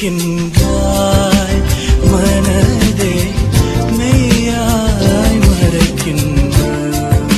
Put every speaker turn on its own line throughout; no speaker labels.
சிரிக்கின்றாய் மனதே மெய்யாய் மறைக்கின்றாய்.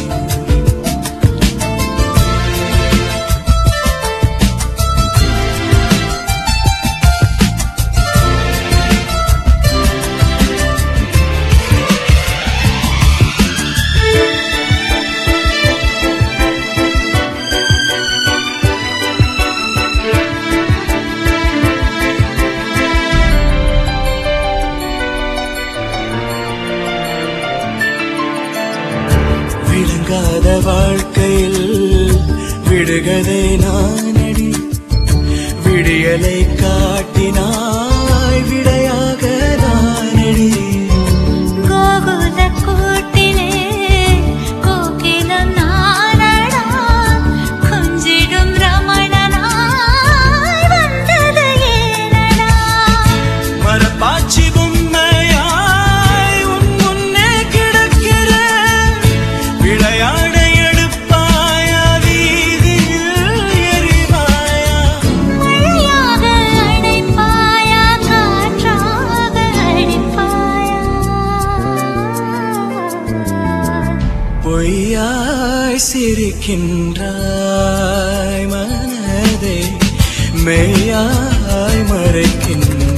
விளங்காத வாழ்க்கையில் விடுகதை நானடி, விடியலை காட்டினாய் விடையாக நானடி.
கோகுல கூட்டிலே கோகிலம் நானடா, கொஞ்சிடும் ரமணனாய் வந்தது ஏனடா.
மரப்பாச்சி பொய்யாய் சிரிக்கின்றாய் மனதே மெய்யாய் மறைக்கின்றாய்.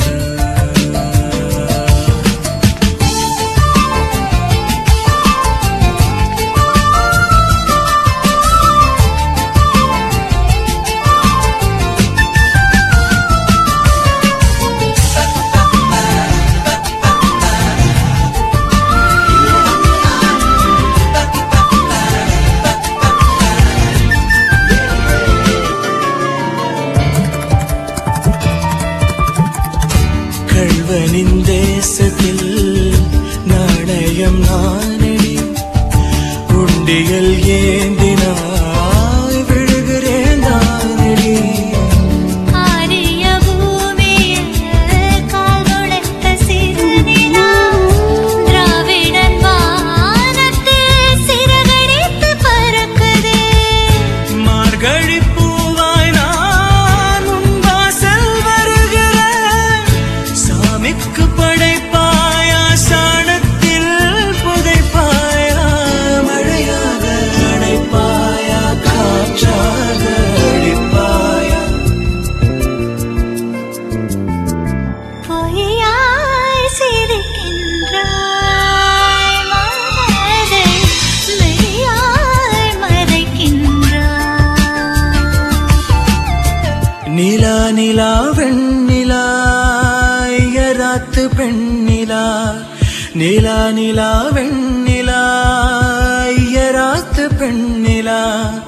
கள்வனின் தேசத்தில் நாணயம் நானடி, உண்டியல் ஏந்தினாய் விழுகிறேன் நானடி.
ஆரிய பூமியில் கால் நுழைத்த சிறுநிலா, திராவிடன் வானத்தில் சிறகடித்து பறக்குதே.
மார்கழி பூவாய் நான் உன் வாசல் வருகிறேன், சாமிக்கு படைப்பாயா சாணத்தில் புதைப்பாயா, மழையாக அடைப்பாயா காற்றாக அடிப்பாயா.
பொய்யாய் சிரிக்கின்றாய் மனதே மெய்யாய் மறைக்கின்றாய்.
நிலா நிலா வெண்ணிலா ஐயராத்து பெண்ணிலா, நிலா நிலா வெண்ணிலா ஐயராத்து பெண்ணிலா.